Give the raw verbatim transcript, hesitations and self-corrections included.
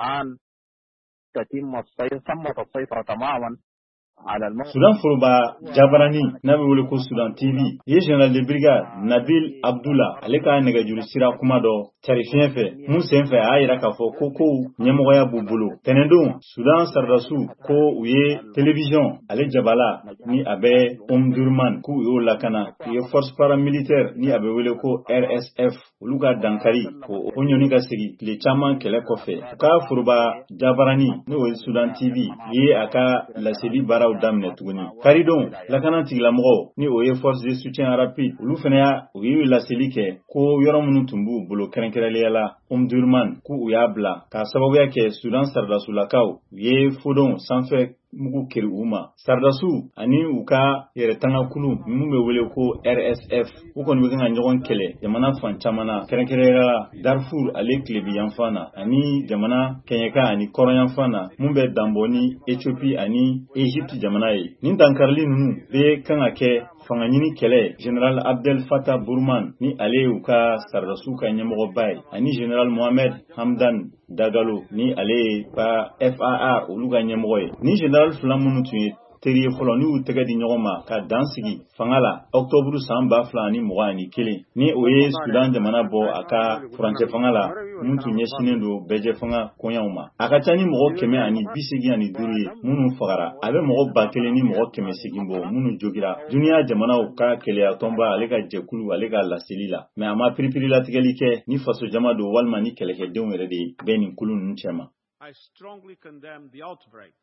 الآن تتم السيطرة السيطرة تماما Sudan Foroba Jabarani n'a bɛ wele ko Sudan T V ye général de brigade Nabil Abdullah ale ka nɛgɛjuru sira kuma dɔ cari fiɲɛ fɛ mun sen fɛ a yira k'a fɔ ko ko ɲɛmɔgɔya b'u bolo tɛnɛndon Sudan Sardasou ko u ye télévision ale jabala ni a bɛ Omdurman k'u y'o lakana u ye force paramilitaire ni a bɛ wele ko R S F olu ka dankari ko o ɲɔni ka segi tile caman kɛlɛ kɔfɛ u ka Foroba Jabarani n'o ye Sudan T V ye a ka laseli baara daminɛ tuguni karidon lakana tigilamɔgɔ ni o ye force de soutien rapide olu fana y'a u ye laseli kɛ ko yɔrɔ minnu tun b'u bolo kɛrɛnkɛrɛnnenya la Omdurman k'u u y'a bila k'a sababuya kɛ Sudan Sardasulakaw u ye fodon sanfɛ mugu keri u ma Sardasu ani u ka yɛrɛtangakulu min bɛ wele ko R S F u kɔni bɛ kan ka ɲɔgɔn kɛlɛ jamana fan caman na kɛrɛnkɛrɛnnenya Darfur ale tilebi yanfan na ani jamana kɛɲɛka ani kɔrɔn yanfan na mun bɛ danbɔ ni Ethiopie ani Egypte jamana ye nin dankarili ninnu bɛ kan ka kɛ fanga ɲini kɛlɛ General Abdel Fattah Burman ni ale u ka Sardasu ka ɲɛmɔgɔba ye ani General Mohamed Hamdan Dagalo ni ale ka F A R olu ka ɲɛmɔgɔ ye ni General fila minnu tun ye teri ye fɔlɔ ni y'u tɛgɛ di ɲɔgɔn ma ka dan sigi fanga la octobre san ba fila ani mugan ani kelen ni o ye Sudan jamana bɔ a ka furancɛ fanga la mun tun ɲɛsinnen don bɛjɛ fanga kɔɲaw ma a ka ca ni mɔgɔ kɛmɛ ani bi segin ani duuru ye minnu fagara a bɛ mɔgɔ ba kelen ni mɔgɔ kɛmɛ segin bɔ minnu jogira duniya jamanaw ka kɛlɛya tɔnba ale ka jɛkulu ale ka laseli la mais a ma piripiri latigɛli kɛ ni faso jama don walima ni kɛlɛkɛdenw yɛrɛ de bɛ nin kulu ninnu cɛ ma.